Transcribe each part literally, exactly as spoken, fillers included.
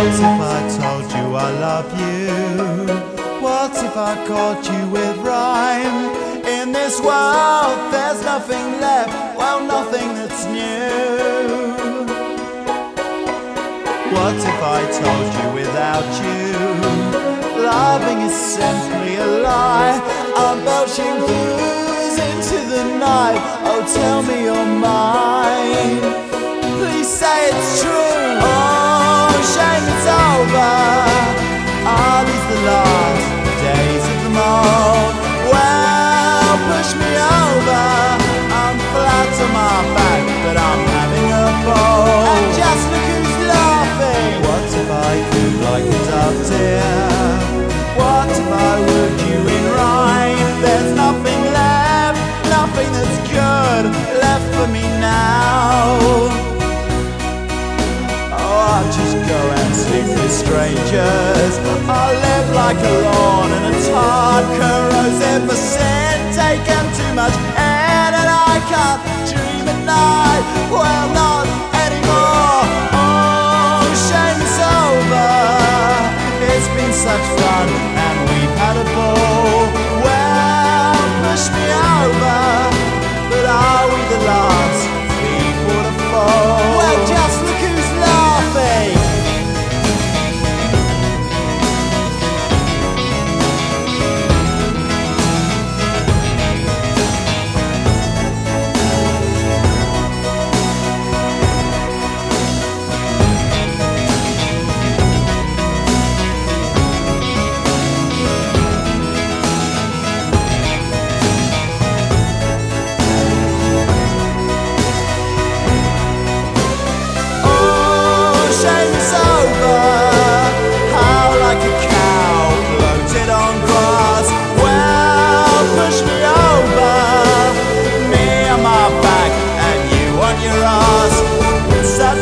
What if I told you I love you? What if I caught you with rhyme? In this world there's nothing left, well, nothing that's new. What if I told you without you loving is simply a lie? I'm belching booze into the night. Oh, tell me you're mine. Please say it's true. Oh, shame it's over. Are these the last days of them all? Well, push me over. I'm flat on my back, but I'm having a ball. And just look who's laughing. What if I could like a dove, dear? What if I would you in rhyme? There's nothing left, nothing that's good left for me now. I'll just go and sleep with strangers. I'll live like a lawn in a tart, corrosive for sin, taken too much air, and I can't dream at night. Well, not anymore. Oh, shame it's over. It's been such fun and we've had a ball. Well, push me over, but are we the last people to fall? Well, just look who's laughing.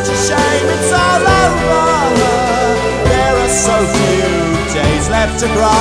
To cry.